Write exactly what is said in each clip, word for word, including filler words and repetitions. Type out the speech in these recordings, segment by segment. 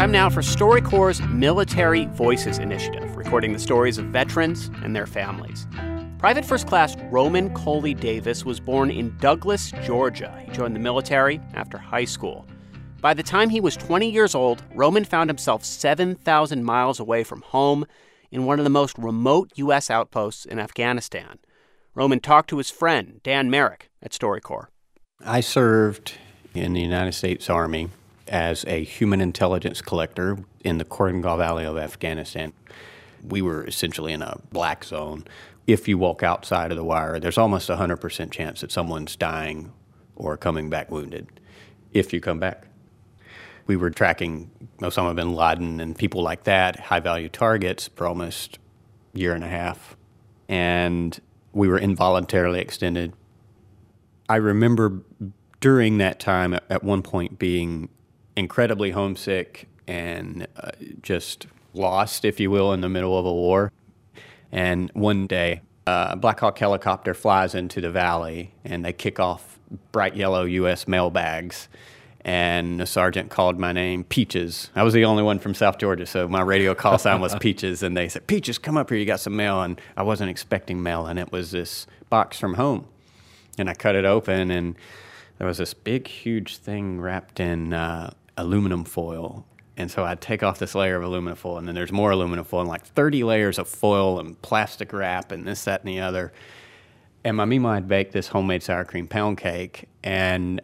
Time now for StoryCorps' Military Voices initiative, recording the stories of veterans and their families. Private First Class Roman Coley Davis was born in Douglas, Georgia. He joined the military after high school. By the time he was twenty years old, Roman found himself seven thousand miles away from home in one of the most remote U S outposts in Afghanistan. Roman talked to his friend, Dan Merrick, at StoryCorps. I served in the United States Army as a human intelligence collector in the Korengal Valley of Afghanistan. We were essentially in a black zone. If you walk outside of the wire, there's almost a one hundred percent chance that someone's dying or coming back wounded if you come back. We were tracking Osama bin Laden and people like that, high-value targets, for almost a year and a half. And we were involuntarily extended. I remember during that time at, at one point being incredibly homesick and uh, just lost, if you will, in the middle of a war. And one day, uh, a Black Hawk helicopter flies into the valley, and they kick off bright yellow U S mailbags. And the sergeant called my name Peaches. I was the only one from South Georgia, so my radio call sign was Peaches. And they said, "Peaches, come up here, you got some mail." And I wasn't expecting mail, and it was this box from home. And I cut it open, and there was this big, huge thing wrapped in uh, aluminum foil. And so I'd take off this layer of aluminum foil, and then there's more aluminum foil, and like thirty layers of foil and plastic wrap and this, that, and the other. And my Mima had baked this homemade sour cream pound cake, and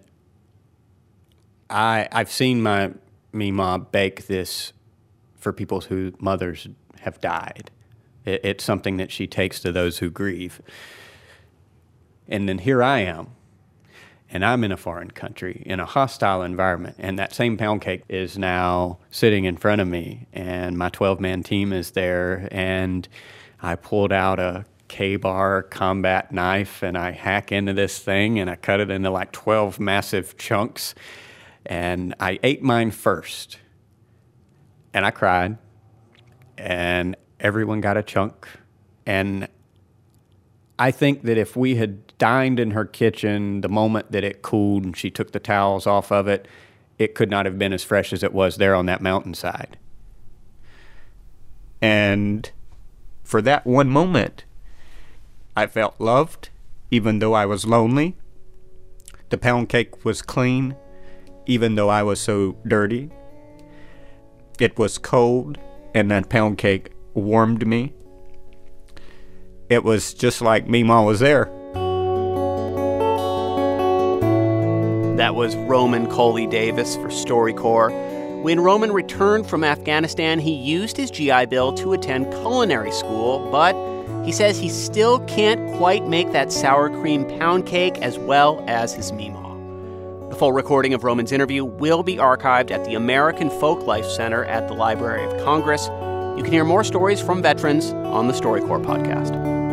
I, I've seen my Mima bake this for people whose mothers have died. It, it's something that she takes to those who grieve. And then here I am, and I'm in a foreign country, in a hostile environment, and that same pound cake is now sitting in front of me, and my twelve-man team is there, and I pulled out a K-bar combat knife, and I hack into this thing, and I cut it into like twelve massive chunks, and I ate mine first, and I cried, and everyone got a chunk, and I think that if we had dined in her kitchen the moment that it cooled and she took the towels off of it, it could not have been as fresh as it was there on that mountainside. And for that one moment, I felt loved, even though I was lonely. The pound cake was clean, even though I was so dirty. It was cold, and that pound cake warmed me. It was just like Mima was there. That was Roman Coley Davis for StoryCorps. When Roman returned from Afghanistan, he used his G I Bill to attend culinary school, but he says he still can't quite make that sour cream pound cake as well as his Mima. The full recording of Roman's interview will be archived at the American Folklife Center at the Library of Congress. You can hear more stories from veterans on the StoryCorps podcast.